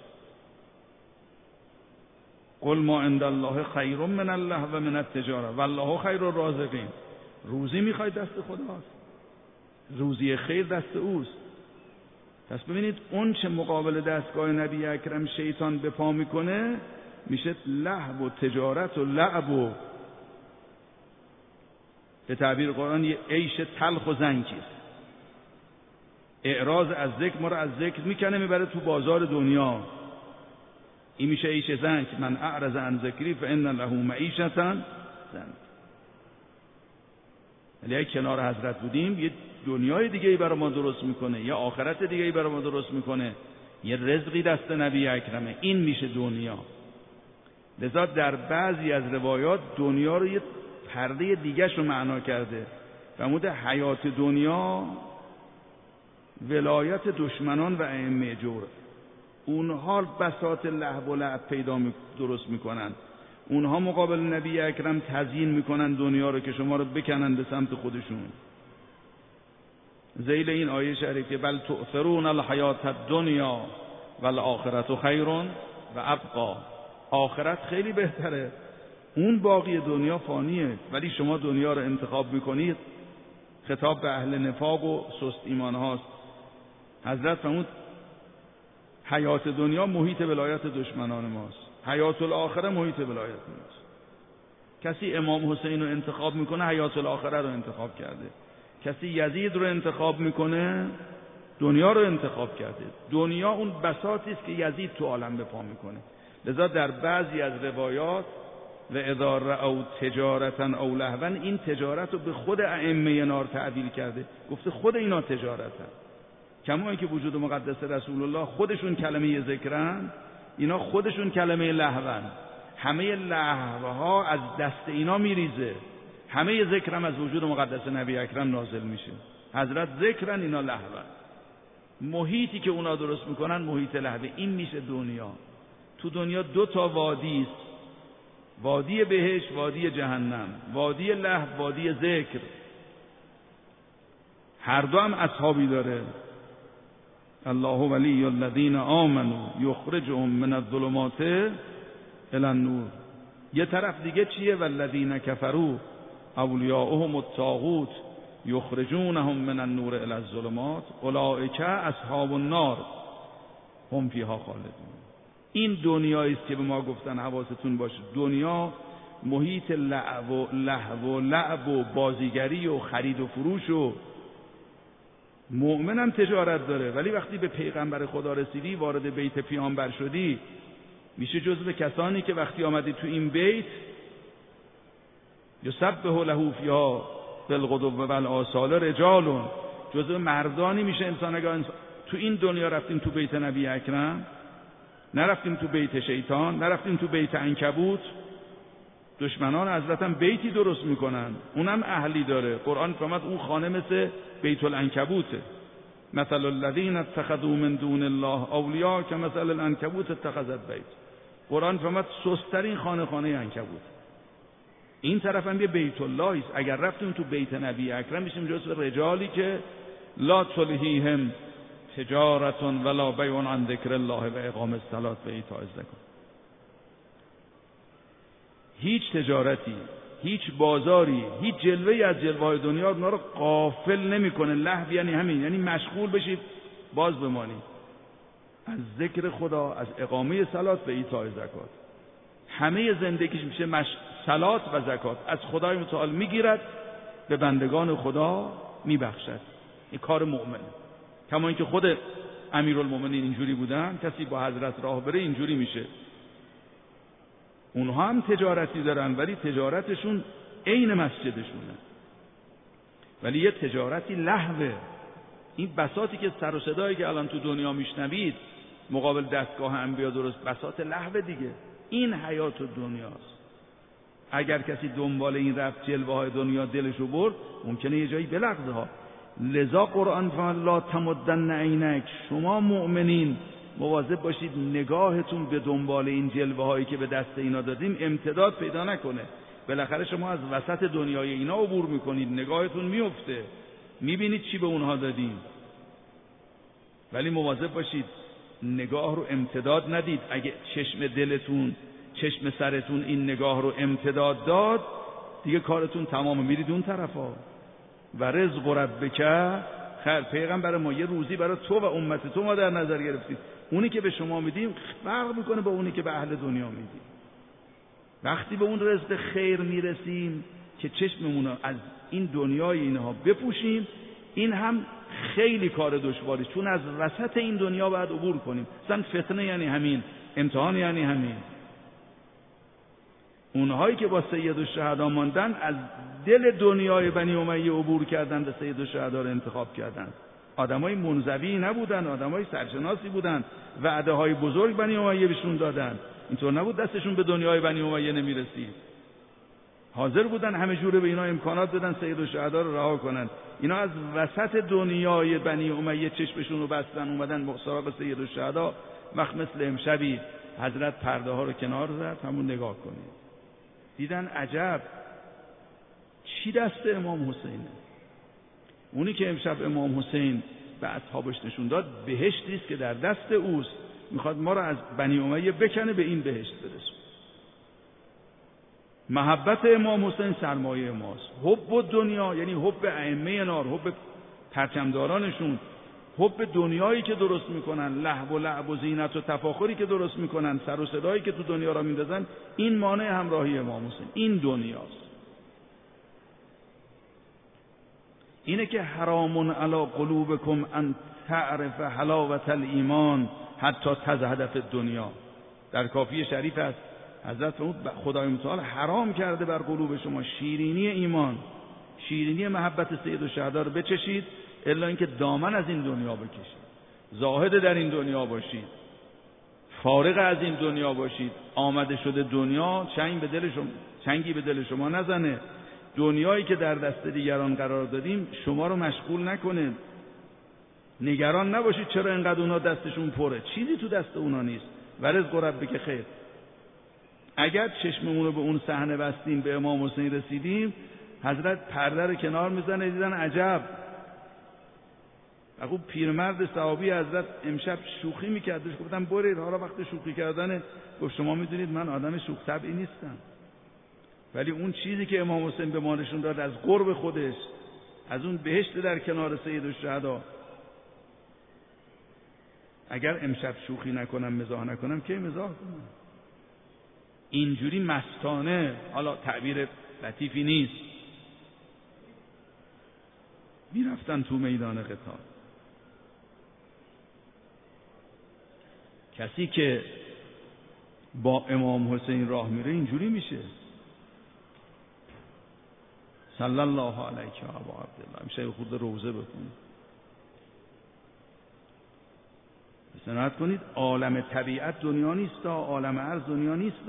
قل ما عند الله خیر من الله و من التجاره والله خیر الرازقین. روزی میخواید دست خداست، روزی خیر دست اوست. پس ببینید اون چه مقابل دستگاه نبی اکرم شیطان به پا میکنه میشه لهو و تجارت و لعب و به تعبیر قرآن یه عیش تلخ و زنکیست. اعراض از ذکر ما رو از ذکر میکنه میبره تو بازار دنیا. این میشه عیش زنک. من اعرض عن ذکری فان له معیشة زنک. ولی اگه کنار حضرت بودیم یه دنیای دیگه ای برای ما درست میکنه، یه آخرت دیگه ای برای ما درست میکنه، یه رزقی دست نبی اکرمه. این میشه دنیا. لذا در بعضی از روایات دنیا رو یه پرده دیگه رو معنا کرده. فرمود حیات دنیا ولایت دشمنان و ائمه جور. اونها بساط لهو و لعب درست میکنن، اونها مقابل نبی اکرم تزیین میکنن دنیا رو که شما رو بکنن به سمت خودشون. ذیل این آیه شریفه بل تؤثرون الحیات الدنیا والآخرة خیر و ابقا. آخرت خیلی بهتره، اون باقی دنیا فانیه، ولی شما دنیا رو انتخاب میکنید. خطاب به اهل نفاق و سست ایمان هاست. حضرت فرمود حیات دنیا محیط ولایت دشمنان ماست، حیات الاخره محیط ولایت ماست. کسی امام حسین رو انتخاب میکنه حیات الاخره رو انتخاب کرده، کسی یزید رو انتخاب میکنه دنیا رو انتخاب کرده. دنیا اون بساطی است که یزید تو عالم به پا میکنه. لذا در بعضی از روایات و اذا رأوا تجارتا او لهوا، این تجارت رو به خود ائمه نار تعبیر کرده، گفته خود اینا تجارتن. کما اینکه وجود مقدس رسول الله خودشون کلمه ذکرن، اینا خودشون کلمه لهون. همه لهوها از دست اینا میریزه، همه ذکرم از وجود مقدس نبی اکرم نازل میشه. حضرت ذکرن، اینا لهون. محیطی که اونا درست میکنن محیط لهوه. این میشه دنیا. تو دنیا 2 وادی است، وادی بهشت، وادی جهنم، وادی لهو، وادی ذکر. هر دو هم اصحابی داره. الله ولی الذین آمنوا یخرجهم من الظلمات الی النور. یه طرف دیگه چیه؟ والذین کفروا اولیاؤهم الطاغوت یخرجونهم من النور الی الظلمات اولئک اصحاب النار هم فیها خالدون. این دنیایی است که به ما گفتن حواستون باشه، دنیا محیط لهو و بازیگری و خرید و فروش و مؤمن هم تجارت داره، ولی وقتی به پیغمبر خدا رسیدی، وارد بیت پیامبر شدی، میشه جزو کسانی که وقتی آمدی تو این بیت یسبح له فیها بالغدو والآصال رجال، جزو مردانی میشه انسان. اگر تو این دنیا رفتیم تو بیت نبی اکرم، نرفتیم تو بیت شیطان، نرفتیم تو بیت عنکبوت. دشمنان حضرت هم بیتی درست میکنن، اونم اهلی داره. قرآن فرمود اون خانه مثل بیت العنکبوته. مثل الذین اتخذوا من دون الله اولیاء کمثل العنکبوت اتخذت بیت. قرآن فرمود سست‌ترین خانه عنکبوت. این طرف هم یه بیت الله است. اگر رفتیم تو بیت نبی اکرم میشیم جزو رجالی که لا تلهیهم تجارت ولا بیع عن ذکر الله و اقام الصلاة و ایتاء الزکات. هیچ تجارتی، هیچ بازاری، هیچ جلوه‌ای از جلوه‌های دنیا اونا رو غافل نمی‌کنه. لهو یعنی همین، یعنی مشغول بشید باز بمانید از ذکر خدا، از اقامه صلات و ایتاء زکات. همه زندگیش میشه صلات و زکات. از خدای متعال میگیرد، به بندگان خدا میبخشد. این کار مؤمنه. کما اینکه خود امیرالمومنین اینجوری بودن، کسی با حضرت راه بره اینجوری میشه. اونها هم تجارتی دارن، ولی تجارتشون عین مسجدشونه، ولی یه تجارتی لهوه. این بساطی که سر و صدایی که الان تو دنیا میشنوید مقابل دستگاه انبیا درست، بساط لهوه دیگه. این حیات دنیاست. اگر کسی دنبال این رفت جلوه های دنیا دلشو برد، ممکنه یه جایی بلغزه ها. لذا قرآن فرمود لا تمدن عینک، شما مؤمنین مواظب باشید نگاهتون به دنبال این جلوه هایی که به دست اینا دادیم امتداد پیدا نکنه. بالاخره شما از وسط دنیای اینا عبور میکنید، نگاهتون میفته، میبینید چی به اونها دادیم، ولی مواظب باشید نگاه رو امتداد ندید. اگه چشم دلتون، چشم سرتون این نگاه رو امتداد داد، دیگه کارتون تمامه، میرید اون طرفا. و رزق ربک خیر. پیغمبر ما یه روزی برای تو و امت تو ما در نظر گرفتیم. اونی که به شما میدیم فرق میکنه با اونی که به اهل دنیا میدیم. وقتی به اون رزق خیر میرسیم که چشممون رو از این دنیای اینها بپوشیم، این هم خیلی کار دشواری، چون از وسط این دنیا باید عبور کنیم. مثلا فتنه یعنی همین، امتحان یعنی همین. اونهایی که با سید الشهدا ماندن از دل دنیای بنی امیه عبور کردن، به سید الشهدا رو انتخاب کردن. آدمای منزوی نبودن، آدمای سرشناسی بودن. وعده های بزرگ بنی امیه بهشون دادن. اینطور نبود دستشون به دنیای بنی امیه نمیرسید. حاضر بودن همه جوره به اینا امکانات بدن سید الشهدا رو رها کنن. اینا از وسط دنیای بنی امیه چشمشون رو بستن، اومدن سراغ سید الشهدا. وقت مثل امشبی حضرت پرده ها رو کنار زد، همون نگاه کنید. دیدن عجب چی دست امام حسینه. اونی که امشب امام حسین به اصحابش نشون داد بهشتی است که در دست اوست، میخواد ما رو از بنی امیه بکنه به این بهشت برسونه. محبت امام حسین سرمایه ماست. حب دنیا یعنی حب ائمه نار، حب پرچمدارانشون، حب دنیایی که درست میکنن، لهو و لعب و زینت و تفاخری که درست میکنن، سر و صدایی که تو دنیا را میندازن، این مانع همراهی امام حسین. این دنیاست. اینه که حرام علی قلوبکم ان تعرف حلاوت الایمان حتی تزهد فی الدنیا. در کافی شریف است حضرت فرمود خدای متعال حرام کرده بر قلوب شما شیرینی ایمان، شیرینی محبت سید الشهدا رو بچشید، الا اینکه دامن از این دنیا بکشید، زاهد در این دنیا باشید، فارغ از این دنیا باشید. آمده شده دنیا چنگی به دل شما نزنه. دنیایی که در دست دیگران قرار دادیم شما رو مشغول نکنه. نگران نباشید چرا اینقدر اونا دستشون پره، چیزی تو دست اونا نیست. ورزق ربک خیر. اگر چشممون رو به اون صحنه بستیم، به امام حسین رسیدیم، حضرت پرده رو کنار میزنه، دیدن عجب. اگه پیرمرد صحابی حضرت امشب شوخی میکردش، گفتم برید حالا وقت شوخی کردنه. گفت شما میدونید من آدم شوخ طبعی نیستم، ولی اون چیزی که امام حسین به ما نشون داد از قرب خودش، از اون بهشت در کنار سید الشهدا، اگر امشب شوخی نکنم، مزاح نکنم، کی مزاح کنم؟ اینجوری مستانه، حالا تعبیر لطیفی نیست، میرفتن تو میدان قتال. کسی که با امام حسین راه میره اینجوری میشه. صلی الله علیک و ابا عبدالله. میشه خود روزه بخونید، استناد کنید. عالم طبیعت دنیا نیست، عالم ارض دنیا نیست.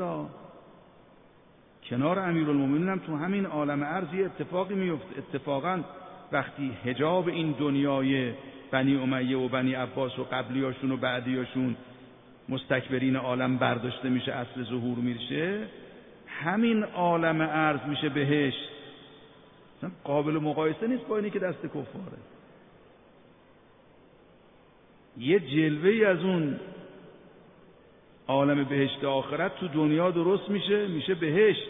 کنار امیرالمومنین هم تو همین عالم ارض یه اتفاقی میفته. اتفاقا وقتی حجاب این دنیای بنی امیه و بنی عباس و قبلیاشون و بعدیاشون مستکبرین عالم برداشته میشه، اصل ظهور میشه، همین عالم ارض میشه بهشت. قابل مقایسه نیست با اینی که دست کفاره. یه جلوه‌ای از اون عالم بهشت آخرت تو دنیا درست میشه بهشت.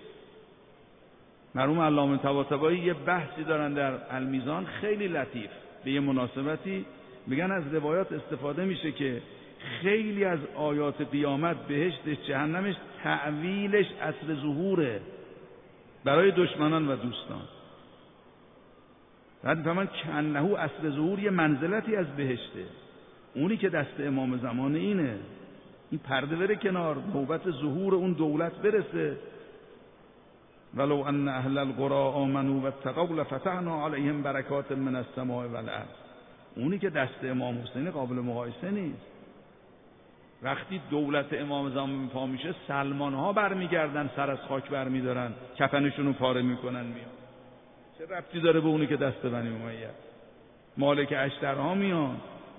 مرحوم علامه طباطبایی یه بحثی دارن در المیزان خیلی لطیف، به یه مناسبتی میگن از روایات استفاده میشه که خیلی از آیات قیامت، بهشتش، جهنمش، تعویلش اصل ظهوره برای دشمنان و دوستان. بعد میفهمن کنهو اصل ظهور یه منزلتی از بهشته، اونی که دست امام زمان اینه. این پرده بره کنار، نوبت ظهور اون دولت برسه. ولو ان اهل القرى آمنوا واتقوا لفتحنا علیهم برکات من السماء والارض. اونی که دست امام حسین قابل مقایسه نیست. وقتی دولت امام زمان پا میشه، سلمان ها برمیگردن، سر از خاک برمیدارن، کفنشون رو پاره میکنن میان. چه ربطی داره به اونی که دست بنی امیه؟ مالک اشترها میان.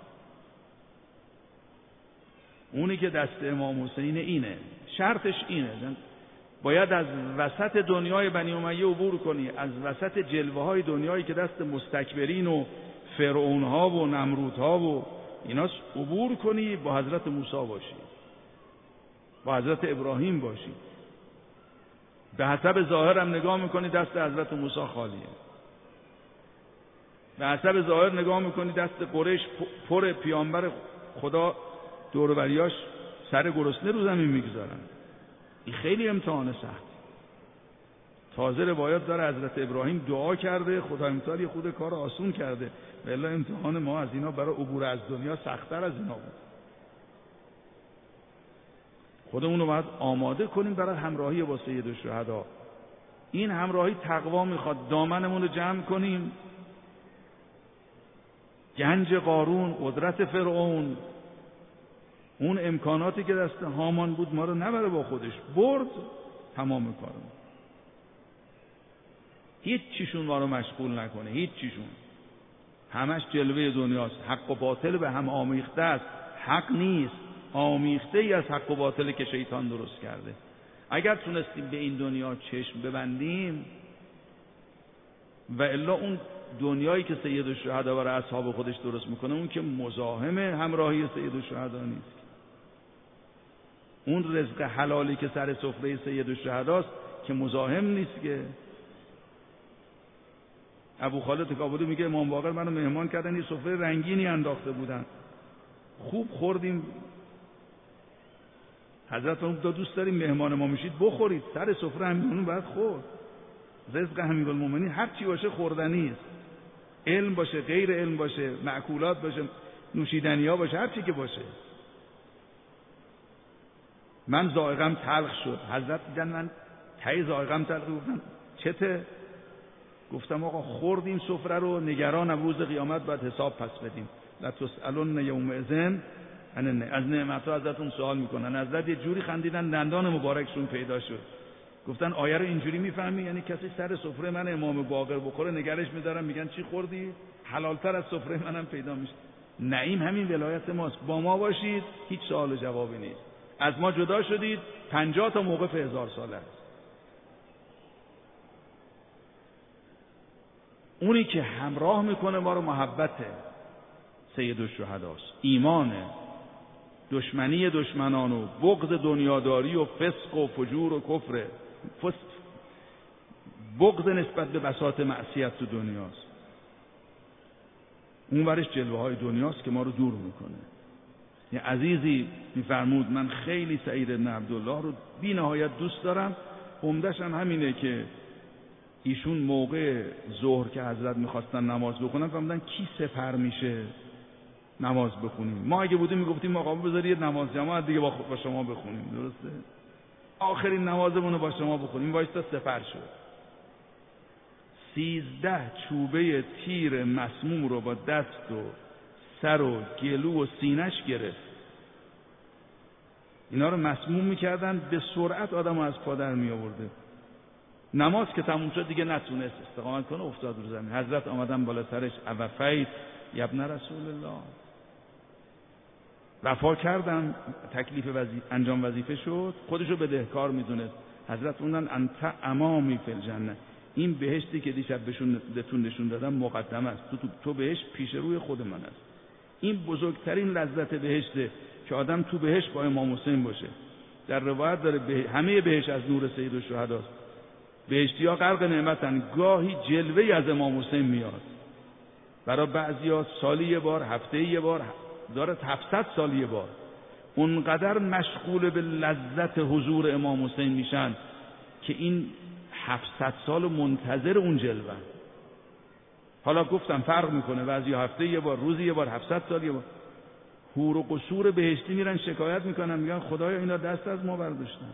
اونی که دست امام حسین اینه، شرطش اینه، باید از وسط دنیای بنی امیه عبور کنی، از وسط جلوه های دنیایی که دست مستکبرین و فرعون ها و نمرود ها و ایناست عبور کنی، با حضرت موسی باشی، با حضرت ابراهیم باشی. به حسب ظاهر هم نگاه میکنی دست حضرت موسی خالیه، به حسب ظاهر نگاه میکنی دست قریش پر پیامبر خدا، دور و بریاش سر گرسنه رو زمین میگذارن. این خیلی امتحان سخت. تازه روایات داره حضرت ابراهیم دعا کرده، خدای متعال خود کار آسون کرده، والا امتحان ما از اینا برای عبور از دنیا سخت‌تر از اینا بود. خودمون رو باید آماده کنیم برای همراهی با سید الشهدا. این همراهی تقوا میخواد، دامنمون رو جمع کنیم. گنج قارون، قدرت فرعون، اون امکاناتی که دست هامان بود ما رو نبره با خودش، برد تمام کارم. هیچ چیشون ما رو مشغول نکنه، هیچ چیشون. همش جلوه دنیاست. حق و باطل به هم آمیخته است. حق نیست، آمیخته ای از حق و باطل که شیطان درست کرده. اگر تونستیم به این دنیا چشم ببندیم، و الا اون دنیایی که سید الشهدا برای اصحاب خودش درست میکنه، اون که مزاحم همراهی سید الشهدا نیست. اون رزق حلالی که سر سفره سید الشهداست که مزاحم نیست. که ابو خالد کابلی میگه امام باقر منو مهمان کردن، یه سفره رنگینی انداخته بودن، خوب خوردیم. حضرت اون دوست داریم مهمان ما میشید بخورید، سر سفره همینون باید خورد. رزق امیرالمومنین هر چی باشه خوردنی است. علم باشه، غیر علم باشه، مأکولات باشه، نوشیدنی‌ها باشه، هر چی که باشه. من ذائقه‌ام تلخ شد. حضرت دیدن من ته ذائقه‌ام تلخ، گفتن چته؟ گفتم آقا خوردیم سفره رو، نگرانم روز قیامت باید حساب پس بدیم. لا تسألن یومئذ از نعمت‌ها ازتون سوال میکنن. حضرت یه جوری خندیدن دندان مبارکشون پیدا شد. گفتن آیه رو اینجوری میفهمی؟ یعنی کسی سر سفره من امام باقر بخوره نگرش میدارم میگن چی خوردی؟ حلالتر از سفره منم پیدا میشه. نعیم همین ولایت ماست. با ما باشید هیچ سوال و جوابی نیست. از ما جدا شدید 50 تا موقف 1000 ساله است. اونی که همراه میکنه ما رو محبته، سید الشهداست، ایمانه، دشمنی دشمنان و بغض دنیاداری و فسق و فجور و کفر، بغض نسبت به بساط معصیت تو دنیاست. اون ورش جلوه های دنیاست که ما رو دور میکنه. یه عزیزی میفرمود من خیلی سعید بن عبدالله رو بی نهایت دوست دارم، عمدش هم همینه که ایشون موقع ظهر که حضرت میخواستن نماز بخونن فرمودن کی سپر میشه نماز بخونیم. ما اگه بودیم میگفتیم آقا بذاری یه نماز جماعت دیگه با شما بخونیم، درسته؟ آخرین نمازمون رو با شما بخونیم. وایستا سپر شد. 13 چوبه تیر مسموم رو با دست و سر و گلو و سینش گرفت. اینا رو مسموم میکردن، به سرعت آدم از پا در می آورده. نماز که تموم شد دیگه نتونست استقامت کنه، افتاد رو زمین. حضرت آمدن بالا سرش، اوفیت ابن رسول الله، وفا کردم، تکلیف انجام وظیفه شد، خودشو بدهکار میدونست. حضرت اونن انت امامی فی الجنه، این بهشتی که دیشب بهتون نشون دادم مقدم است، تو بهشت پیش روی خود من است. این بزرگترین لذت بهشته که آدم تو بهشت با امام حسین باشه. در روایت داره همه بهشت از نور سید الشهداست. بهشتی‌ها غرق نعمتن، گاهی جلوه‌ای از امام حسین میاد. برای بعضیا سالی یه بار، هفته‌ای یه بار، داره 700 سال یه بار. اونقدر مشغول به لذت حضور امام حسین میشن که این 700 سال منتظر اون جلوه. حالا گفتم فرق میکنه، بعضی هفته یه بار، روزی یه بار، 700 سال یه بار. حور و قصور بهشتی میرن شکایت میکنن، میگن خدایا اینا دست از ما برداشتن.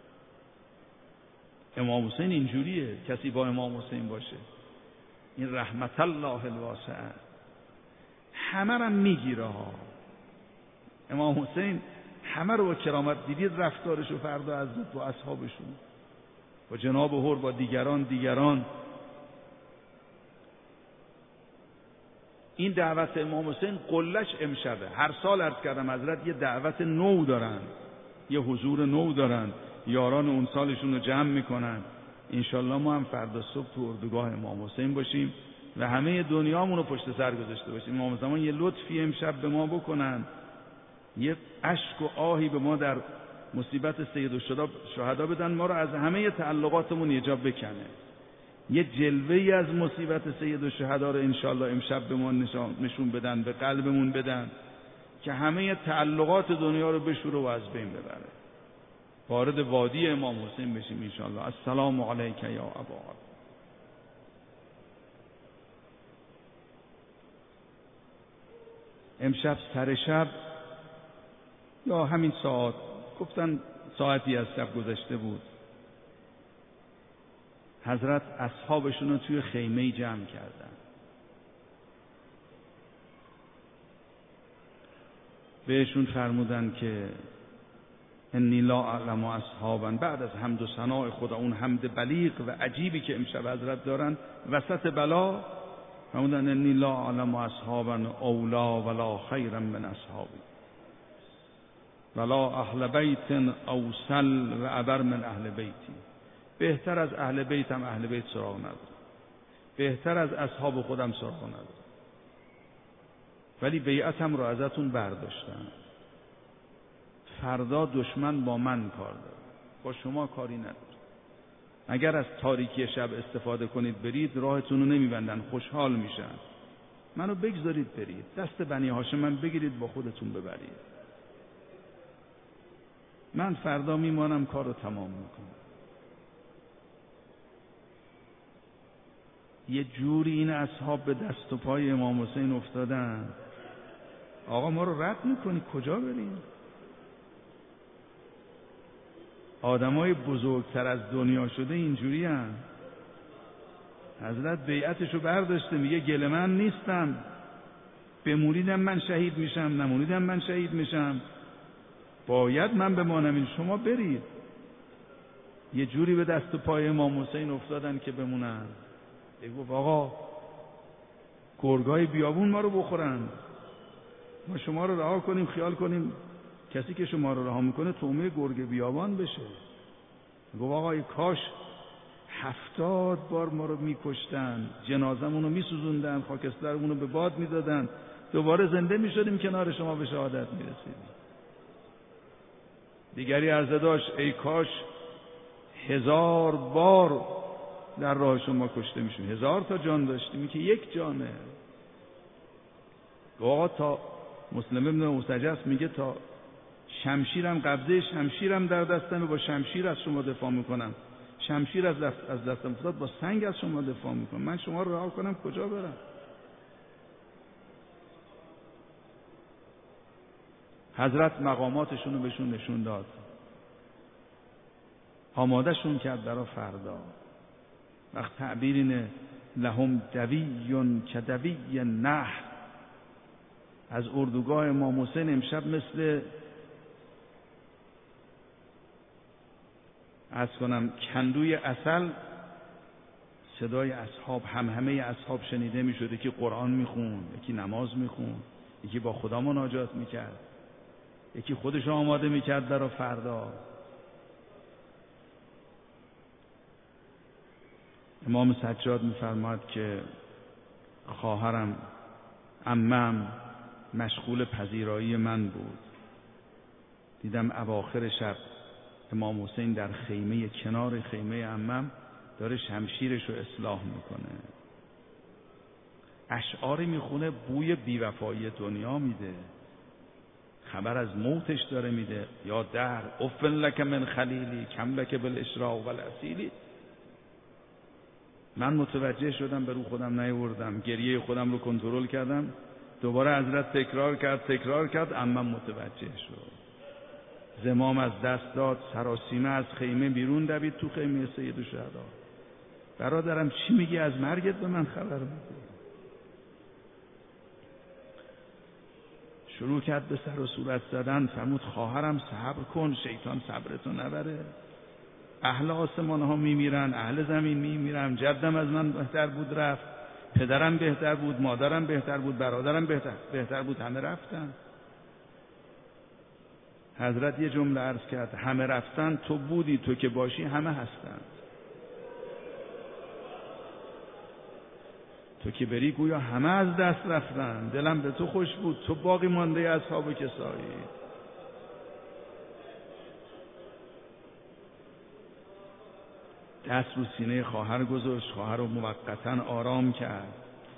امام حسین اینجوریه، کسی با امام حسین باشه این رحمت الله الواسعه همه رو میگیره ها. امام حسین همه رو با کرامت دیدید رفتارش و فردا از با اصحابشون، با جناب حور، با دیگران. این دعوت امام حسین قلش امشبه. هر سال عرض کردم حضرت یه دعوت نو دارن، یه حضور نو دارن، یاران اون سالشون رو جمع میکنن. انشالله ما هم فردا صبح تو اردوگاه امام حسین باشیم و همه دنیامون رو پشت سر گذاشته باشیم. امام زمان یه لطفی امشب به ما بکنن، یه اشک و آهی به ما در مصیبت سید الشهدا بدن، ما رو از همه تعلقاتمون یه جا بکنه. یه جلوه‌ای از مصیبت سید الشهدا رو انشالله امشب به ما نشون بدن، به قلبمون بدن که همه تعلقات دنیا رو بشوره و از بین ببره. وارد وادی امام حسین بشیم انشالله. السلام علیک یا ابا عبد. امشب سر شب یا همین ساعت، گفتن ساعتی از شب گذشته بود، حضرت اصحابشون رو توی خیمه جمع کردن. بهشون فرمودن که انی لا اعلم اصحابا، بعد از حمد و ثناء خدا، اون حمد بلیغ و عجیبی که امشب حضرت دارن، وسط بلا فرمودن انی لا اعلم اصحابا اولا ولا خیرا من اصحابی ولا اهل بیت اوصل و ابر من اهل بیتی. بهتر از اهل بیتم اهل بیت سراغ نداره، بهتر از اصحاب خودم سراغ نداره، ولی بیعتم رو ازتون برداشتم. فردا دشمن با من کار داره، با شما کاری نداره. اگر از تاریکی شب استفاده کنید برید، راهتون رو نمیبندن، خوشحال میشن. منو بگذارید برید، دست بنی هاشم من بگیرید با خودتون ببرید. من فردا میمانم، کار رو تمام میکنم. یه جوری این اصحاب به دست و پای امام حسین افتادن، آقا ما رو رد میکنی کجا بریم؟ آدمای بزرگتر از دنیا شده اینجوری هم. حضرت بیعتشو برداشته، میگه گله من نیستم، بمونیدم من شهید میشم، نمونیدم من شهید میشم، باید من بمانم، این شما برید. یه جوری به دست و پای امام حسین افتادن که بمونن. گفت آقا گرگای بیابون ما رو بخورن، ما شما رو رها کنیم، خیال کنیم کسی که شما رو رها میکنه طعمه گرگ بیابان بشه. گفت آقا کاش 70 بار ما رو میکشتن، جنازمون رو میسوزوندن، خاکسترمون رو به باد میدادن، دوباره زنده میشدیم کنار شما به شهادت میرسیدیم. دیگری عرضه داشت ای کاش 1000 بار در راه شما کشته میشیم، 1000 تا جان داشتیم که یک جانه. آقا تا مسلم ابن اوسجس میگه تا شمشیرم، قبضه شمشیرم در دستمه، با شمشیر از شما دفاع میکنم، شمشیر از دستم افتاد با سنگ از شما دفاع میکنم، من شما رو رها کنم کجا برم؟ حضرت مقاماتشون رو بهشون نشون داد، آماده شون کرد برای فردا. وقت تعبیر اینه لهم دویون کدوی نحل، از اردوگاه امام حسین امشب مثل کندوی عسل صدای اصحاب، همه اصحاب شنیده می شده که قرآن می خون، یکی نماز می خون، یکی با خدا مناجات می کرد، یکی خودش آماده می کرد برای فردا. امام سجاد می فرماد که خواهرم عمم مشغول پذیرایی من بود، دیدم اواخر شب امام حسین در خیمه کنار خیمه عمم داره شمشیرش رو اصلاح میکنه، اشعاری میخونه، بوی بیوفایی دنیا میده، خبر از موتش داره میده. یا در افن لک من خلیلی کم لک بالاشراق والاصیلی. من متوجه شدم، به رو خودم نیاوردم، گریه خودم رو کنترل کردم، دوباره حضرت تکرار کرد، عمم متوجه شد، زمام از دست داد، سراسیمه از خیمه بیرون دوید تو خیمه سید الشهدا. برادرم چی میگی؟ از مرگت به من خبر میدی؟ شروع کرد به سر و صورت زدن، فرمود خواهرم صبر کن، شیطان صبرتو نبره، اهل آسمان ها میمیرن، اهل زمین میمیرن، جدم از من بهتر بود رفت، پدرم بهتر بود، مادرم بهتر بود، برادرم بهتر بود، همه رفتن. حضرت یه جمله عرض کرد، همه رفتن، تو بودی، تو که باشی همه هستن، تو که بری گویا همه از دست رفتن، دلم به تو خوش بود، تو باقی مانده اصحاب کسایی. دست رو سینه خواهر گذاشت، خواهر رو موقتاً آرام کرد.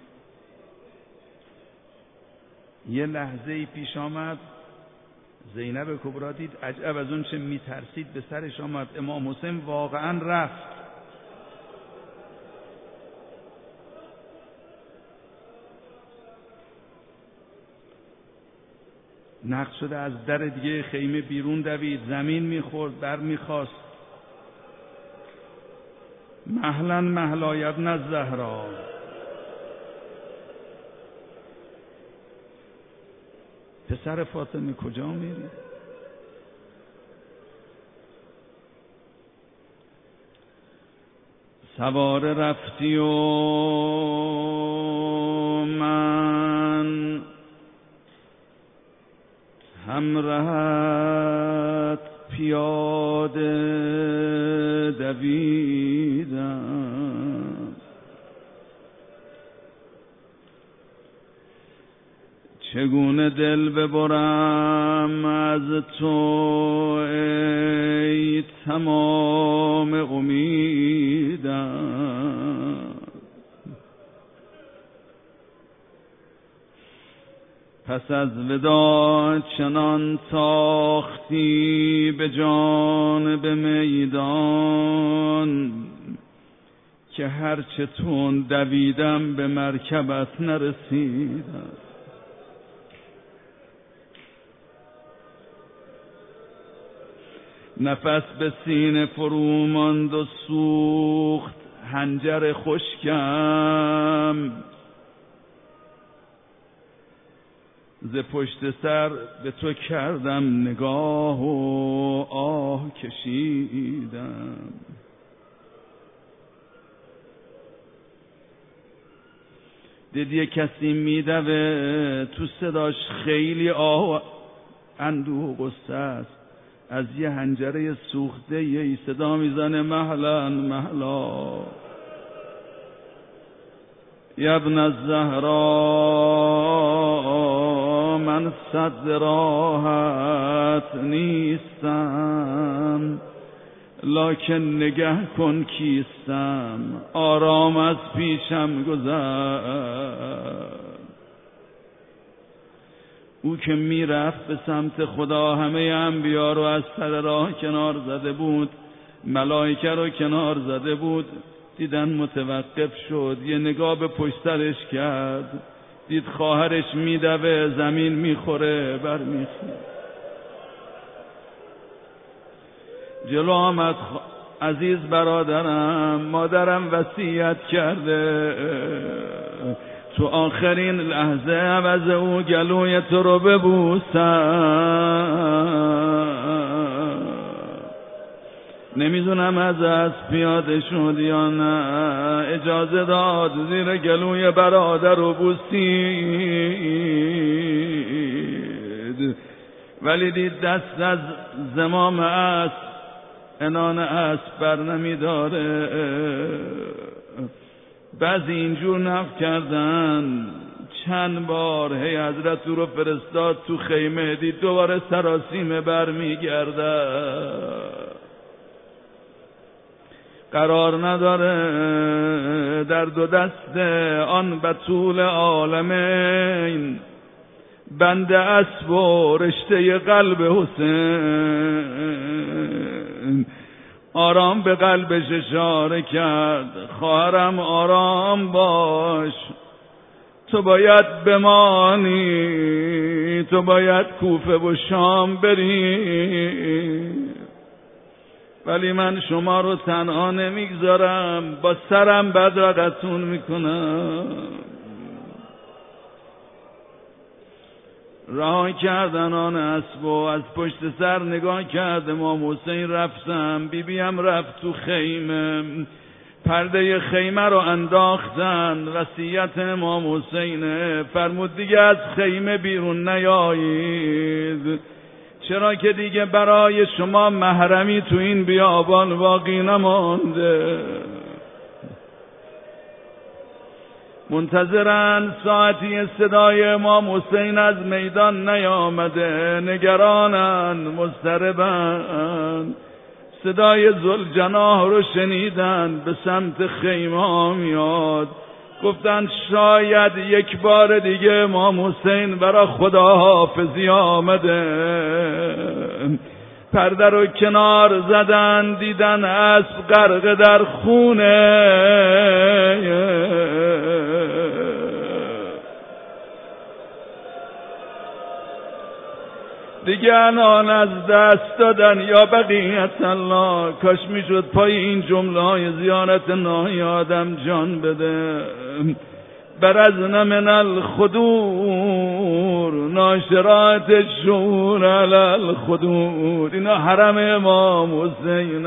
یه لحظه‌ای پیش آمد، زینب کبرا دید، عجب از اون چه میترسید به سرش آمد، امام حسین واقعاً رفت. نقش شده از در دیگه خیمه بیرون دوید، زمین میخورد، بر میخواست. مهلا مهلا یا ابن الزهرا، پسر فاطمه کجا میری؟ سوار رفتی و من همراهت پیاده دویدم، چگونه دل ببرم از تو ای تمام امیدم، پس از وداع چنان تاختی به جانب میدان، که هرچه تون دویدم به مرکبت نرسیدم. نفس به سینه فرو ماند و سوخت حنجر خشکم، ز پشت سر به تو کردم نگاه و آه کشیدم. دیدی کسی میدوه تو صداش خیلی آه اندوه و غصه است، از یه حنجره سوخته یه صدا میزنه مهلا مهلا یا ابن الزهرا من صد راحت نیستم، لکن نگه کن کیستم آرام از پیشم گذر. او که میرفت به سمت خدا همه انبیا رو از سر راه کنار زده بود، ملائکه رو کنار زده بود، دیدن متوقف شد، یه نگاه به پشت سرش کرد، دید خواهرش میدوه زمین میخوره برمیخوره. جلو آمد عزیز برادرم، مادرم وصیت کرده تو آخرین لحظه عوض او گلوی تو رو ببوسم. نمیدونم از اسب پیاده شد یا نه، اجازه داد زیر گلوی برادر رو بوسید، ولی دید دست از زمام اسب عنان اسب بر نمیداره. بعضی اینجور نفت کردن، چند بار هی حضرت او رو فرستاد تو خیمه، دید دوباره سراسیمه بر میگرده، قرار نداره در دو دست آن بطول عالمین بند اسب و رشته قلب حسین. آرام به قلبش اشاره کرد، خواهرم آرام باش، تو باید بمانی، تو باید کوفه و شام بری، ولی من شما رو تنها نمیگذارم، با سرم بدرقتون میکنم. راه کردن آن اسب و از پشت سر نگاه کرد امام حسین رفتم، بیبیم رفت تو خیمه، پرده خیمه رو انداختن، وصیت امام حسین فرمود دیگه از خیمه بیرون نیایید، چرا که دیگه برای شما محرمی تو این بیابان باقی نمانده. منتظرن ساعتی صدای امام حسین از میدان نیامده، نگرانن مضطربن، صدای ذوالجناح رو شنیدن، به سمت خیمه میاد، گفتن شاید یک بار دیگه امام حسین برا خدا حافظی آمده. پرده رو کنار زدن، دیدن اسب غرق در خونه، دیگه الان از دست دادن یا بقیت الله. کاش میشد پای این جمله های زیارت ناهی آدم جان بده. برزن من الخدور ناشرات الشور علی الخدور. اینا حرم امام حسین،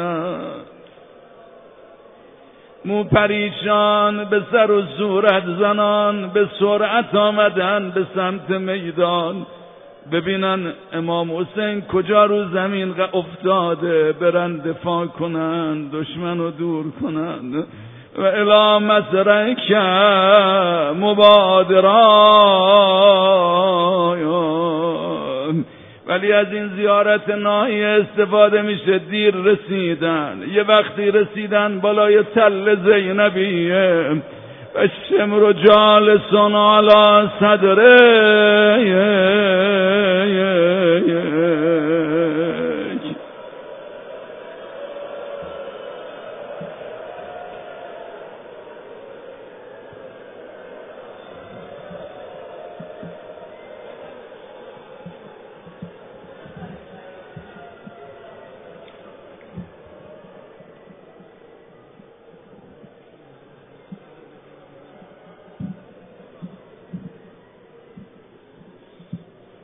مو پریشان به سر و صورت زنان به سرعت آمدن به سمت میدان، ببینن امام حسین کجا رو زمین افتاده، برن دفاع کنن، دشمن رو دور کنن. و الی مسرک مبادران. ولی از این زیارت ناحیه استفاده میشه، دیر رسیدن. یه وقتی رسیدن بالای تل زینبیه و شمر جالسون علی صدره،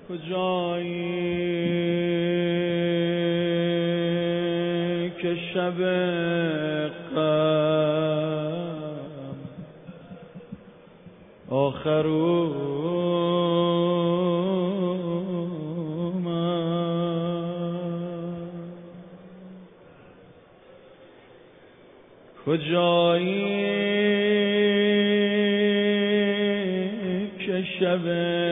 کجایی که شب غم آخر کجایی که شب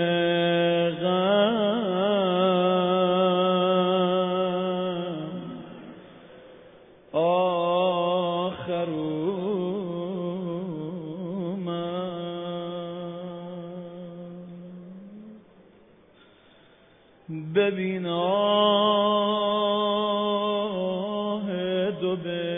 غم آخر ببین آه دو